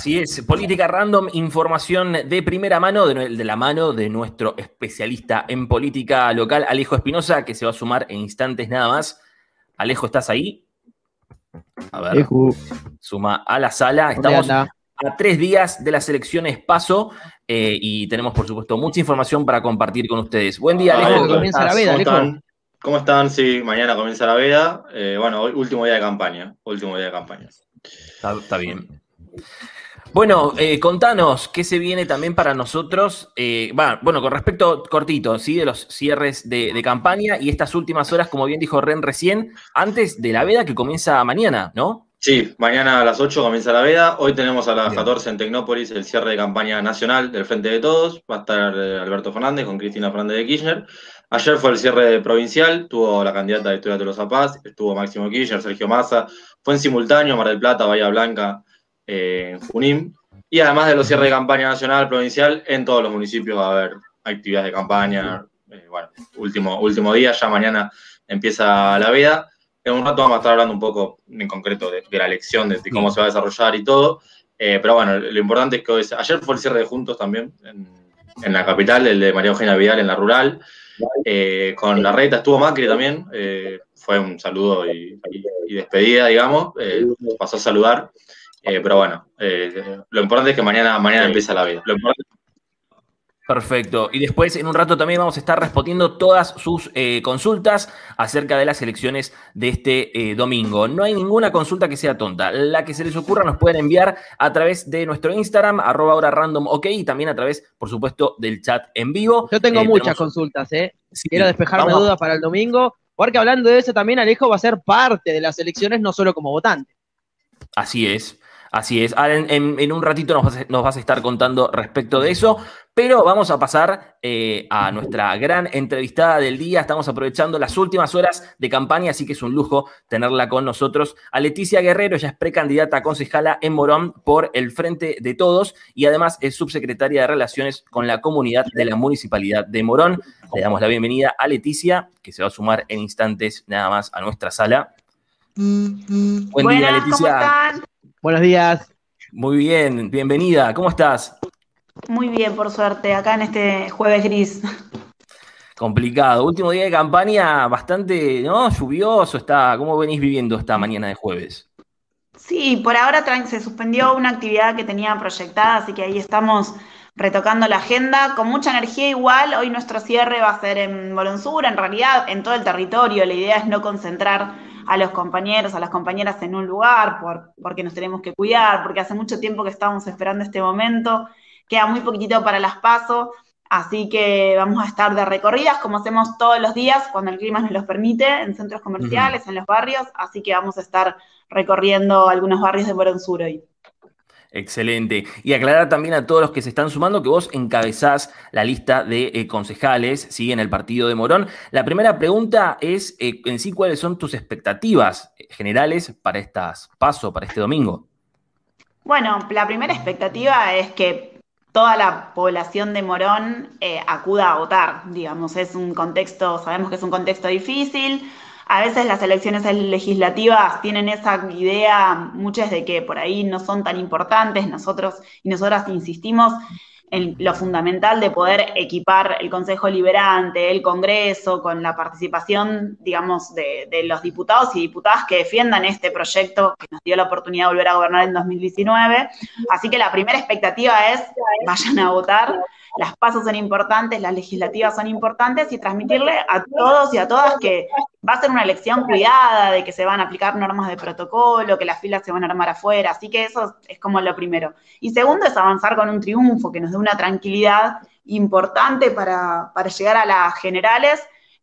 Así es, Política Random, información de primera mano, de la mano de nuestro especialista en política local, Alejo Espinosa, que se va a sumar en instantes nada más. Alejo, ¿estás ahí? A ver, suma a la sala. Estamos a 3 días de las elecciones PASO y tenemos, por supuesto, mucha información para compartir con ustedes. Buen día, Alejo. Comienza la veda, Alejo. ¿Cómo están? Sí, mañana comienza la veda. Bueno, hoy último día de campaña. Está bien. Bueno, contanos qué se viene también para nosotros, bueno, con respecto cortito, ¿sí? De los cierres de campaña y estas últimas horas, como bien dijo Ren recién, antes de la veda que comienza mañana, ¿no? Sí, mañana a las 8 comienza la veda. Hoy tenemos a las 14 en Tecnópolis el cierre de campaña nacional del Frente de Todos. Va a estar Alberto Fernández con Cristina Fernández de Kirchner. Ayer fue el cierre provincial, tuvo la candidata de Victoria Tolosa Paz, estuvo Máximo Kirchner, Sergio Massa. Fue en simultáneo, Mar del Plata, Bahía Blanca, en Junín. Y además de los cierres de campaña nacional, provincial, en todos los municipios va a haber actividades de campaña. Bueno, último día, ya mañana empieza la veda. En un rato vamos a estar hablando un poco en concreto de la elección, de cómo se va a desarrollar y todo. Pero bueno, lo importante es que ayer fue el cierre de Juntos también, en la capital, el de María Eugenia Vidal en la rural. Con Larreta estuvo Macri también. Fue un saludo y despedida, digamos. Pasó a saludar. Pero bueno, lo importante es que mañana empieza la veda. Perfecto. Y después, en un rato, también vamos a estar respondiendo todas sus consultas acerca de las elecciones de este domingo. No hay ninguna consulta que sea tonta. La que se les ocurra nos pueden enviar a través de nuestro Instagram, @horarandomok, y también a través, por supuesto, del chat en vivo. Yo tengo muchas consultas, Sí, quiero despejarme dudas para el domingo, porque hablando de eso también Alejo va a ser parte de las elecciones, no solo como votante. Así es. Ahora en un ratito nos vas a estar contando respecto de eso, pero vamos a pasar a nuestra gran entrevistada del día. Estamos aprovechando las últimas horas de campaña, así que es un lujo tenerla con nosotros. A Leticia Guerrero, ella es precandidata a concejala en Morón por el Frente de Todos y además es subsecretaria de Relaciones con la Comunidad de la Municipalidad de Morón. Le damos la bienvenida a Leticia, que se va a sumar en instantes nada más a nuestra sala. Buen día, Leticia. ¿Cómo están? Buenos días. Muy bien, bienvenida. ¿Cómo estás? Muy bien, por suerte, acá en este jueves gris. Complicado. Último día de campaña, bastante, ¿no? Lluvioso está. ¿Cómo venís viviendo esta mañana de jueves? Sí, por ahora se suspendió una actividad que tenía proyectada, así que ahí estamos retocando la agenda con mucha energía igual. Hoy nuestro cierre va a ser en Morón Sur, en realidad en todo el territorio. La idea es no concentrar a los compañeros, a las compañeras en un lugar, porque nos tenemos que cuidar, porque hace mucho tiempo que estábamos esperando este momento, queda muy poquitito para las PASO, así que vamos a estar de recorridas, como hacemos todos los días, cuando el clima nos los permite, en centros comerciales, en los barrios, así que vamos a estar recorriendo algunos barrios de Morón Sur hoy. Excelente. Y aclarar también a todos los que se están sumando que vos encabezás la lista de concejales, ¿sí? En el partido de Morón. La primera pregunta es, en sí, ¿cuáles son tus expectativas generales para estas PASO, para este domingo? Bueno, la primera expectativa es que toda la población de Morón acuda a votar, digamos. Es un contexto, sabemos que es un contexto difícil. A veces las elecciones legislativas tienen esa idea, muchas de que por ahí no son tan importantes. Nosotros y nosotras insistimos en lo fundamental de poder equipar el Consejo Liberante, el Congreso, con la participación, digamos, de los diputados y diputadas que defiendan este proyecto que nos dio la oportunidad de volver a gobernar en 2019. Así que la primera expectativa es, vayan a votar. Las PASO son importantes, las legislativas son importantes, y transmitirle a todos y a todas que va a ser una elección cuidada, de que se van a aplicar normas de protocolo, que las filas se van a armar afuera, así que eso es como lo primero. Y segundo es avanzar con un triunfo que nos dé una tranquilidad importante para llegar a las generales.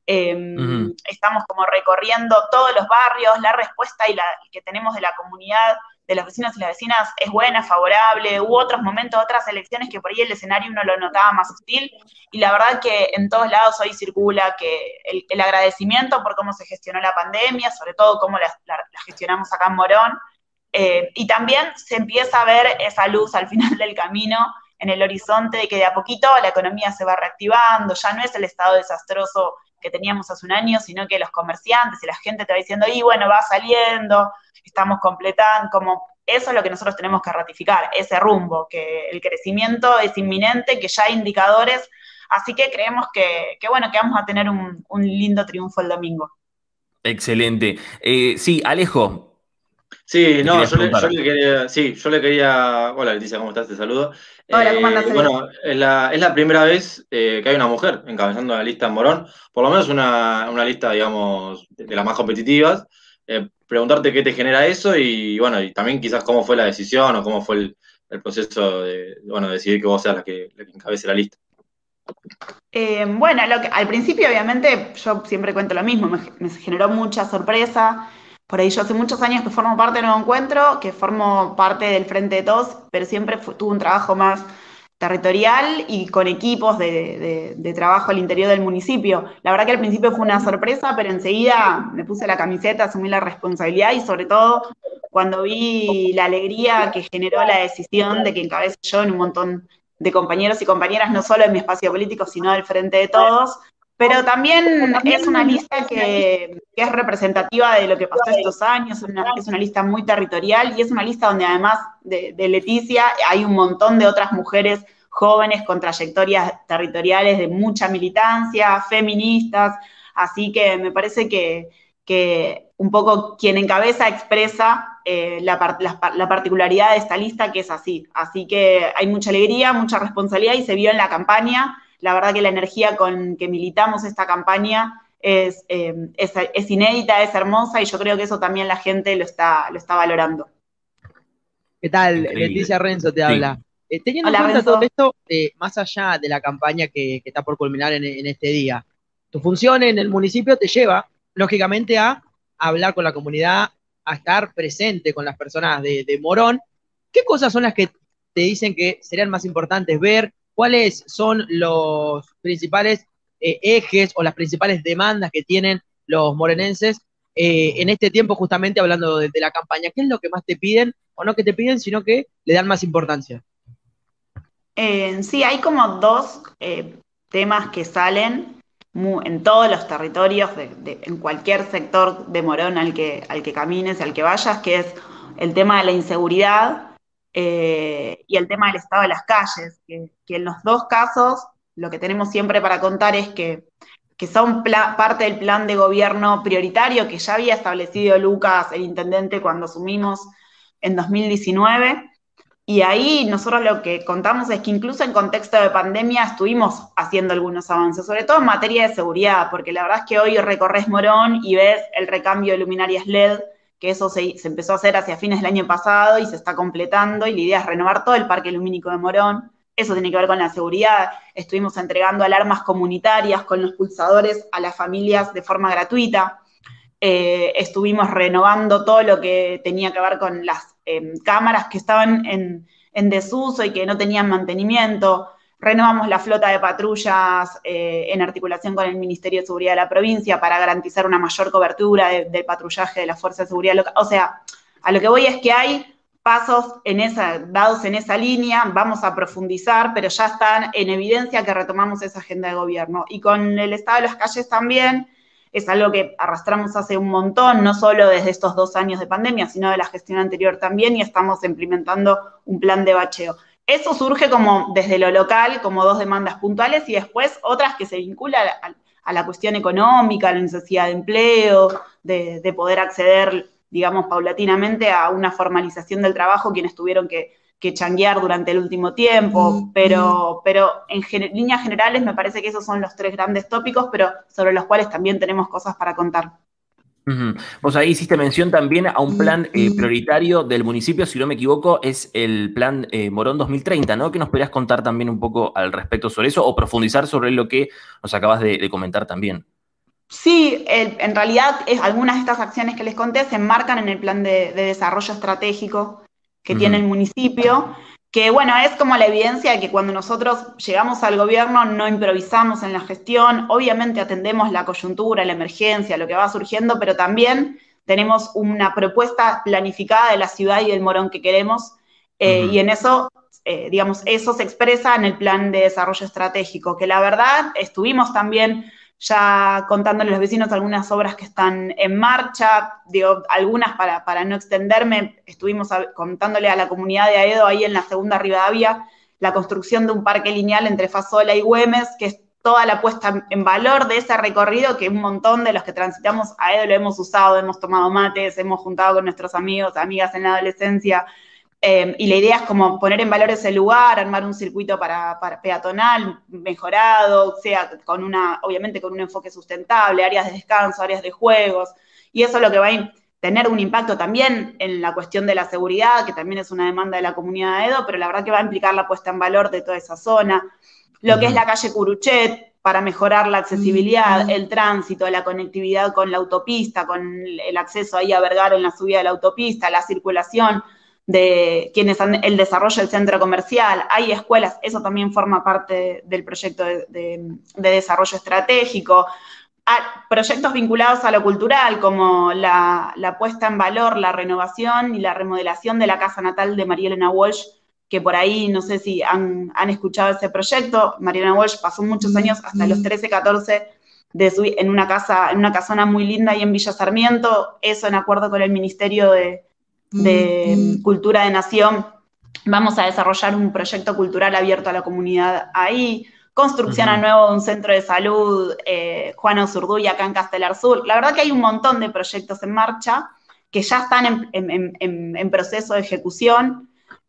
Estamos como recorriendo todos los barrios, la respuesta que tenemos de la comunidad, de los vecinos y las vecinas, es buena, favorable. Hubo otros momentos, otras elecciones que por ahí el escenario uno lo notaba más hostil, y la verdad que en todos lados hoy circula que el agradecimiento por cómo se gestionó la pandemia, sobre todo cómo la gestionamos acá en Morón, y también se empieza a ver esa luz al final del camino, en el horizonte, de que de a poquito la economía se va reactivando, ya no es el estado desastroso que teníamos hace un año, sino que los comerciantes y la gente te va diciendo, y bueno, va saliendo, estamos completando, como eso es lo que nosotros tenemos que ratificar, ese rumbo, que el crecimiento es inminente, que ya hay indicadores, así que creemos que bueno, que vamos a tener un lindo triunfo el domingo. Excelente. Sí, Alejo. Sí, no, yo le quería. Hola Leticia, ¿cómo estás? Te saludo. Hola, ¿cómo andás? Bueno, es la primera vez que hay una mujer encabezando la lista en Morón, por lo menos una lista, digamos, de las más competitivas. Preguntarte qué te genera eso y bueno, y también quizás cómo fue la decisión o cómo fue el proceso de, bueno, decidir que vos seas la que encabece la lista. Bueno, al principio obviamente yo siempre cuento lo mismo, me generó mucha sorpresa. Por ahí yo hace muchos años que formo parte de Nuevo Encuentro, que formo parte del Frente de Todos, pero siempre tuve un trabajo más territorial y con equipos de trabajo al interior del municipio. La verdad que al principio fue una sorpresa, pero enseguida me puse la camiseta, asumí la responsabilidad y sobre todo cuando vi la alegría que generó la decisión de que encabece yo en un montón de compañeros y compañeras, no solo en mi espacio político, sino del Frente de Todos, pero también es una lista que es representativa de lo que pasó estos años, es una lista muy territorial y es una lista donde además de Leticia hay un montón de otras mujeres jóvenes con trayectorias territoriales de mucha militancia, feministas, así que me parece que un poco quien encabeza expresa la particularidad de esta lista, que es así. Así que hay mucha alegría, mucha responsabilidad y se vio en la campaña. La verdad que la energía con que militamos esta campaña es inédita, es hermosa y yo creo que eso también la gente lo está valorando. ¿Qué tal? Increíble. Leticia Renzo te habla. Teniendo Hola, en cuenta Renzo. todo esto, más allá de la campaña que está por culminar en este día, tu función en el municipio te lleva, lógicamente, a hablar con la comunidad, a estar presente con las personas de Morón. ¿Qué cosas son las que te dicen que serían más importantes ver? ¿Cuáles son los principales ejes o las principales demandas que tienen los morenenses en este tiempo, justamente hablando de la campaña? ¿Qué es lo que más te piden? O no que te piden, sino que le dan más importancia. Sí, hay como dos temas que salen en todos los territorios, en cualquier sector de Morón al que camines, al que vayas, que es el tema de la inseguridad y el tema del estado de las calles, que en los dos casos lo que tenemos siempre para contar es que son parte del plan de gobierno prioritario que ya había establecido Lucas, el intendente, cuando asumimos en 2019. Y ahí nosotros lo que contamos es que incluso en contexto de pandemia estuvimos haciendo algunos avances, sobre todo en materia de seguridad, porque la verdad es que hoy recorres Morón y ves el recambio de luminarias LED, que eso se empezó a hacer hacia fines del año pasado y se está completando, y la idea es renovar todo el parque lumínico de Morón. Eso tiene que ver con la seguridad. Estuvimos entregando alarmas comunitarias con los pulsadores a las familias de forma gratuita. Estuvimos renovando todo lo que tenía que ver con las cámaras que estaban en desuso y que no tenían mantenimiento. Renovamos la flota de patrullas en articulación con el Ministerio de Seguridad de la provincia para garantizar una mayor cobertura del patrullaje de la Fuerza de Seguridad Local. O sea, a lo que voy es que hay pasos dados en esa línea, vamos a profundizar, pero ya están en evidencia que retomamos esa agenda de gobierno. Y con el estado de las calles también, es algo que arrastramos hace un montón, no solo desde estos 2 años de pandemia, sino de la gestión anterior también, y estamos implementando un plan de bacheo. Eso surge como desde lo local, como 2 demandas puntuales, y después otras que se vinculan a la cuestión económica, a la necesidad de empleo, de poder acceder, digamos, paulatinamente a una formalización del trabajo, quienes tuvieron que changuear durante el último tiempo, pero en líneas generales me parece que esos son los 3 grandes tópicos, pero sobre los cuales también tenemos cosas para contar. Vos ahí hiciste mención también a un plan prioritario del municipio, si no me equivoco, es el plan Morón 2030, ¿no? ¿Qué nos podrías contar también un poco al respecto sobre eso o profundizar sobre lo que nos acabas de comentar también? Sí, en realidad algunas de estas acciones que les conté se enmarcan en el plan de desarrollo estratégico que tiene el municipio, que bueno, es como la evidencia de que cuando nosotros llegamos al gobierno no improvisamos en la gestión, obviamente atendemos la coyuntura, la emergencia, lo que va surgiendo, pero también tenemos una propuesta planificada de la ciudad y del Morón que queremos, y en eso, digamos, eso se expresa en el plan de desarrollo estratégico, que la verdad estuvimos también ya contándole a los vecinos algunas obras que están en marcha, digo, algunas para no extenderme, estuvimos contándole a la comunidad de Aedo ahí en la segunda Rivadavia, la construcción de un parque lineal entre Fasola y Güemes, que es toda la puesta en valor de ese recorrido, que un montón de los que transitamos Aedo lo hemos usado, hemos tomado mates, hemos juntado con nuestros amigos, amigas en la adolescencia, y la idea es como poner en valor ese lugar, armar un circuito para peatonal mejorado, sea obviamente con un enfoque sustentable, áreas de descanso, áreas de juegos, y eso es lo que va a tener un impacto también en la cuestión de la seguridad, que también es una demanda de la comunidad de Edo, pero la verdad que va a implicar la puesta en valor de toda esa zona. Lo que es la calle Curuchet, para mejorar la accesibilidad, el tránsito, la conectividad con la autopista, con el acceso ahí a Vergara en la subida de la autopista, la circulación de quienes el desarrollo del centro comercial, hay escuelas, eso también forma parte del proyecto de desarrollo estratégico. Proyectos vinculados a lo cultural, como la puesta en valor, la renovación y la remodelación de la casa natal de María Elena Walsh, que por ahí no sé si han escuchado ese proyecto. María Elena Walsh pasó muchos años, hasta los 13, 14, en una casona muy linda ahí en Villa Sarmiento, eso en acuerdo con el Ministerio de Cultura de Nación. Vamos a desarrollar un proyecto cultural abierto a la comunidad ahí, construcción a nuevo de un centro de salud, Juana Zurduy, acá en Castelar Sur. La verdad que hay un montón de proyectos en marcha que ya están en proceso de ejecución,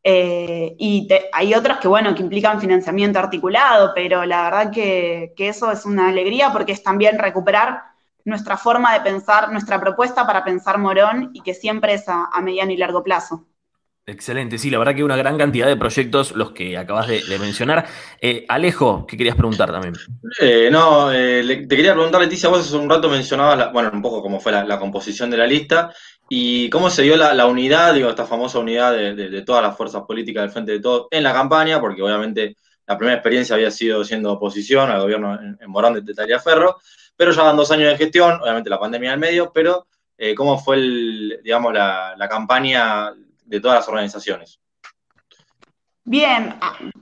y hay otros que, bueno, que implican financiamiento articulado, pero la verdad que eso es una alegría porque es también recuperar nuestra forma de pensar, nuestra propuesta para pensar Morón, y que siempre es a mediano y largo plazo. Excelente, sí, la verdad que una gran cantidad de proyectos los que acabas de mencionar. Alejo, ¿qué querías preguntar también? Te quería preguntar, Leticia, vos hace un rato mencionabas, un poco cómo fue la composición de la lista y cómo se dio la unidad, esta famosa unidad de todas las fuerzas políticas del Frente de Todos en la campaña, porque obviamente la primera experiencia había sido siendo oposición al gobierno en Morón de Taliaferro, pero ya van 2 años de gestión, obviamente la pandemia en el medio, pero ¿cómo fue la campaña de todas las organizaciones? Bien,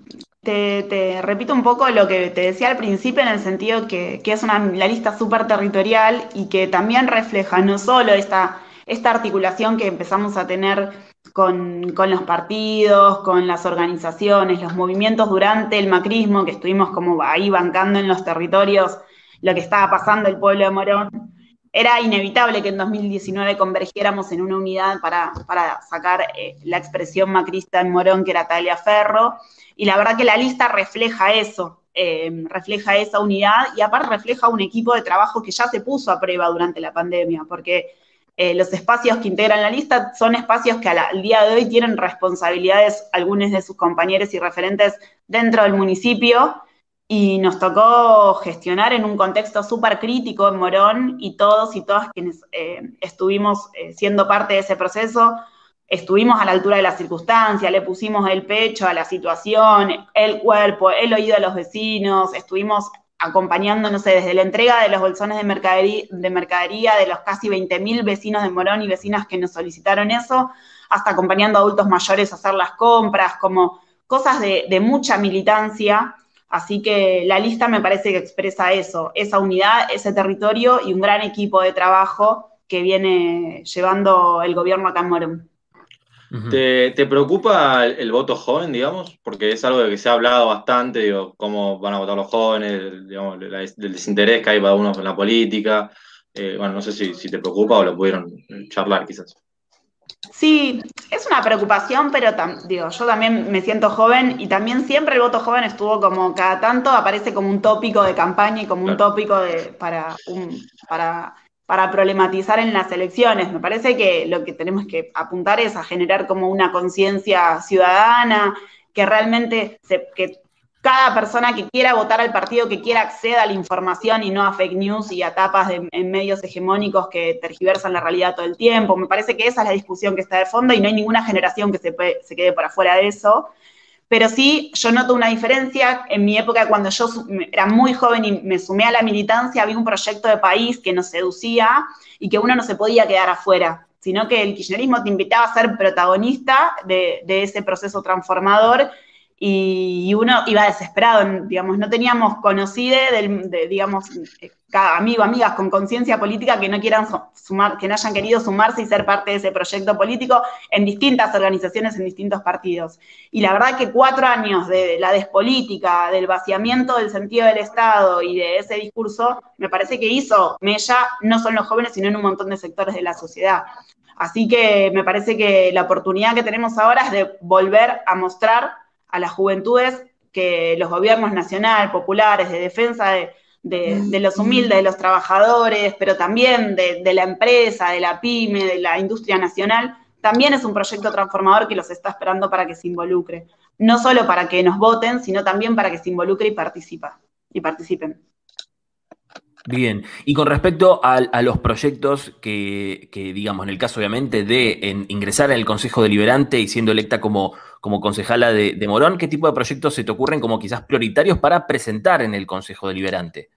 te repito un poco lo que te decía al principio, en el sentido que es la lista súper territorial y que también refleja no solo esta articulación que empezamos a tener con los partidos, con las organizaciones, los movimientos durante el macrismo, que estuvimos como ahí bancando en los territorios lo que estaba pasando el pueblo de Morón. Era inevitable que en 2019 convergiéramos en una unidad para sacar la expresión macrista en Morón, que era Taliaferro, y la verdad que la lista refleja eso, refleja esa unidad, y aparte refleja un equipo de trabajo que ya se puso a prueba durante la pandemia, porque los espacios que integran la lista son espacios que al día de hoy tienen responsabilidades, algunos de sus compañeros y referentes dentro del municipio, y nos tocó gestionar en un contexto súper crítico en Morón, y todos y todas quienes estuvimos siendo parte de ese proceso, estuvimos a la altura de la circunstancia, le pusimos el pecho a la situación, el cuerpo, el oído a los vecinos, estuvimos acompañando, no sé, desde la entrega de los bolsones de mercadería de los casi 20.000 vecinos de Morón y vecinas que nos solicitaron eso, hasta acompañando a adultos mayores a hacer las compras, como cosas de mucha militancia. Así que la lista me parece que expresa eso, esa unidad, ese territorio y un gran equipo de trabajo que viene llevando el gobierno acá en Morón. ¿Te preocupa el voto joven, digamos? Porque es algo de que se ha hablado bastante, cómo van a votar los jóvenes, digamos, del desinterés que hay para uno en la política. No sé si te preocupa o lo pudieron charlar quizás. Sí, es una preocupación, pero yo también me siento joven, y también siempre el voto joven estuvo como, cada tanto aparece como un tópico de campaña y como un tópico para problematizar en las elecciones. Me parece que lo que tenemos que apuntar es a generar como una conciencia ciudadana, que realmente que cada persona que quiera votar al partido que quiera acceda a la información y no a fake news y a tapas en medios hegemónicos que tergiversan la realidad todo el tiempo. Me parece que esa es la discusión que está de fondo, y no hay ninguna generación que se quede por afuera de eso. Pero sí, yo noto una diferencia. En mi época, cuando yo era muy joven y me sumé a la militancia, había un proyecto de país que nos seducía y que uno no se podía quedar afuera, sino que el kirchnerismo te invitaba a ser protagonista de ese proceso transformador. y uno iba desesperado, digamos, no teníamos conocido digamos, cada amigo, amigas con conciencia política que no quieran sumar, que no hayan querido sumarse y ser parte de ese proyecto político en distintas organizaciones, en distintos partidos. Y la verdad que 4 años de la despolítica, del vaciamiento del sentido del Estado y de ese discurso, me parece que hizo mella no solo en los jóvenes, sino en un montón de sectores de la sociedad. Así que me parece que la oportunidad que tenemos ahora es de volver a mostrar a las juventudes que los gobiernos nacionales, populares, de defensa de los humildes, de los trabajadores, pero también de la empresa, de la pyme, de la industria nacional, también es un proyecto transformador que los está esperando para que se involucre. No solo para que nos voten, sino también para que se involucre y participen. Bien, y con respecto a los proyectos que, digamos, en el caso obviamente de ingresar en el Consejo Deliberante y siendo electa como concejala de Morón, ¿qué tipo de proyectos se te ocurren como quizás prioritarios para presentar en el Consejo Deliberante?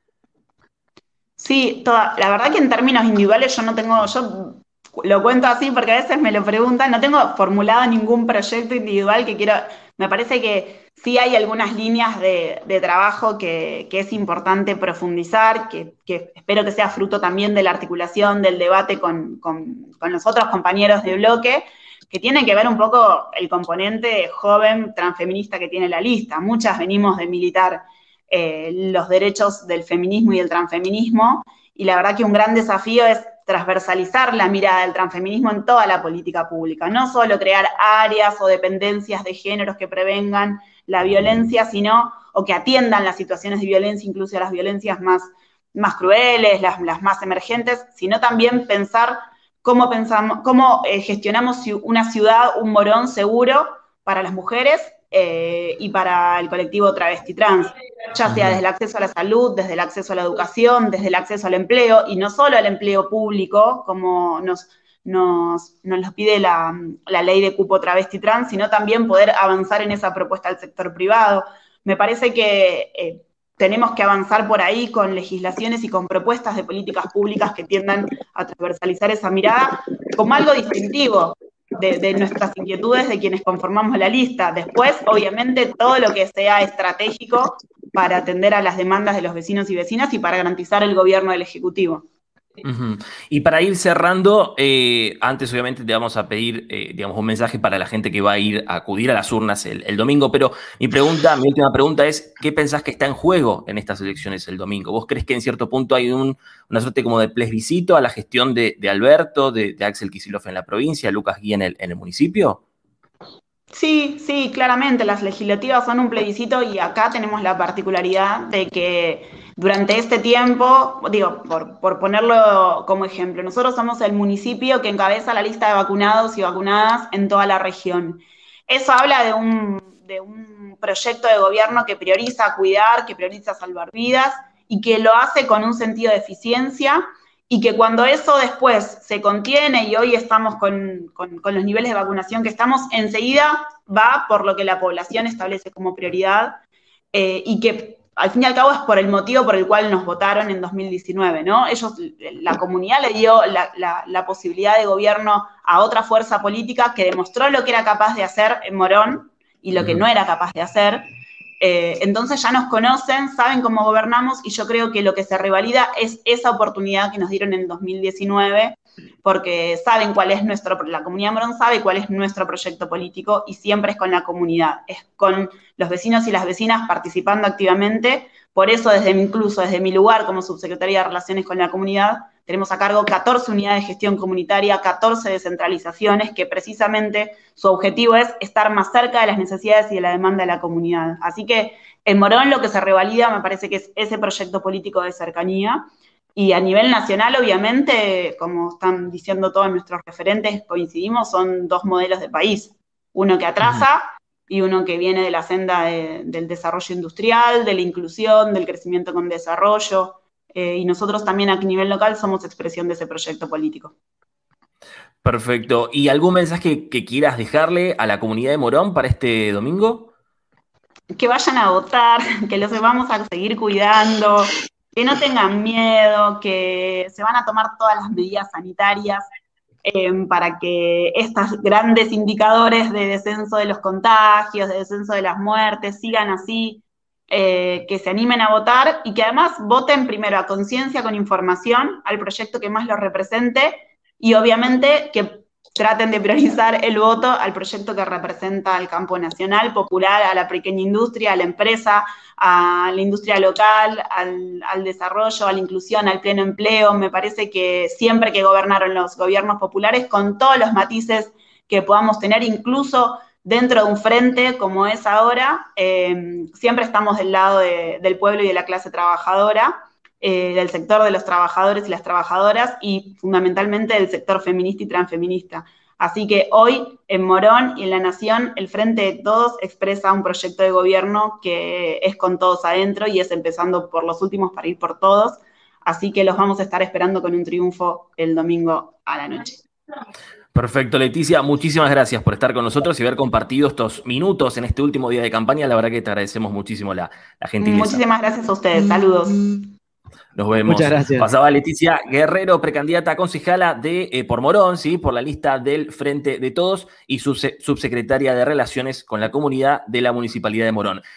Sí, la verdad que en términos individuales yo lo cuento así porque a veces me lo preguntan, no tengo formulado ningún proyecto individual que quiero, me parece que sí hay algunas líneas de trabajo que es importante profundizar, que espero que sea fruto también de la articulación, del debate con los otros compañeros de bloque, que tienen que ver un poco el componente joven transfeminista que tiene la lista. Muchas venimos de militar los derechos del feminismo y el transfeminismo, y la verdad que un gran desafío es transversalizar la mirada del transfeminismo en toda la política pública, no solo crear áreas o dependencias de géneros que prevengan la violencia, o que atiendan las situaciones de violencia, incluso las violencias más crueles, las más emergentes, sino también pensar cómo gestionamos una ciudad, un Morón seguro para las mujeres y para el colectivo travesti trans, ya sea desde el acceso a la salud, desde el acceso a la educación, desde el acceso al empleo, y no solo al empleo público, como nos lo pide la ley de cupo travesti trans, sino también poder avanzar en esa propuesta al sector privado. Me parece que tenemos que avanzar por ahí con legislaciones y con propuestas de políticas públicas que tiendan a transversalizar esa mirada como algo distintivo de nuestras inquietudes de quienes conformamos la lista. Después, obviamente, todo lo que sea estratégico para atender a las demandas de los vecinos y vecinas y para garantizar el gobierno del Ejecutivo. Uh-huh. Y para ir cerrando, antes obviamente te vamos a pedir, digamos, un mensaje para la gente que va a acudir a las urnas el domingo, pero mi última pregunta es, ¿qué pensás que está en juego en estas elecciones el domingo? ¿Vos crees que en cierto punto hay una suerte como de plebiscito a la gestión de Alberto, de Axel Kicillof en la provincia, Lucas Guía en el municipio? Sí, claramente, las legislativas son un plebiscito y acá tenemos la particularidad de que durante este tiempo, digo, por ponerlo como ejemplo, nosotros somos el municipio que encabeza la lista de vacunados y vacunadas en toda la región. Eso habla de un proyecto de gobierno que prioriza cuidar, que prioriza salvar vidas y que lo hace con un sentido de eficiencia, y que cuando eso después se contiene y hoy estamos con los niveles de vacunación que estamos, enseguida va por lo que la población establece como prioridad y que al fin y al cabo es por el motivo por el cual nos votaron en 2019, ¿no? La comunidad le dio la posibilidad de gobierno a otra fuerza política que demostró lo que era capaz de hacer en Morón y lo que no era capaz de hacer. Entonces ya nos conocen, saben cómo gobernamos y yo creo que lo que se revalida es esa oportunidad que nos dieron en 2019, porque saben cuál es la comunidad de Morón sabe cuál es nuestro proyecto político y siempre es con la comunidad, es con los vecinos y las vecinas participando activamente. Por eso incluso desde mi lugar como subsecretaria de Relaciones con la Comunidad, tenemos a cargo 14 unidades de gestión comunitaria, 14 descentralizaciones, que precisamente su objetivo es estar más cerca de las necesidades y de la demanda de la comunidad. Así que en Morón lo que se revalida me parece que es ese proyecto político de cercanía. Y a nivel nacional, obviamente, como están diciendo todos nuestros referentes, coincidimos, son 2 modelos de país. Uno que atrasa y uno que viene de la senda del desarrollo industrial, de la inclusión, del crecimiento con desarrollo. Y nosotros también aquí a nivel local somos expresión de ese proyecto político. Perfecto. ¿Y algún mensaje que quieras dejarle a la comunidad de Morón para este domingo? Que vayan a votar, que los vamos a seguir cuidando, que no tengan miedo, que se van a tomar todas las medidas sanitarias, para que estos grandes indicadores de descenso de los contagios, de descenso de las muertes, sigan así, que se animen a votar y que además voten primero a conciencia, con información, al proyecto que más los represente y obviamente que traten de priorizar el voto al proyecto que representa al campo nacional, popular, a la pequeña industria, a la empresa, a la industria local, al desarrollo, a la inclusión, al pleno empleo. Me parece que siempre que gobernaron los gobiernos populares, con todos los matices que podamos tener, incluso dentro de un frente como es ahora, siempre estamos del lado del pueblo y de la clase trabajadora, del sector de los trabajadores y las trabajadoras y fundamentalmente del sector feminista y transfeminista. Así que hoy en Morón y en La Nación el Frente de Todos expresa un proyecto de gobierno que es con todos adentro y es empezando por los últimos para ir por todos. Así que los vamos a estar esperando con un triunfo el domingo a la noche. Perfecto, Leticia, muchísimas gracias por estar con nosotros y haber compartido estos minutos en este último día de campaña. La verdad que te agradecemos muchísimo la gentileza. Muchísimas gracias a ustedes. Saludos. Nos vemos. Muchas gracias. Pasaba Leticia Guerrero, precandidata a concejala por Morón, ¿sí? Por la lista del Frente de Todos y subsecretaria de Relaciones con la Comunidad de la Municipalidad de Morón.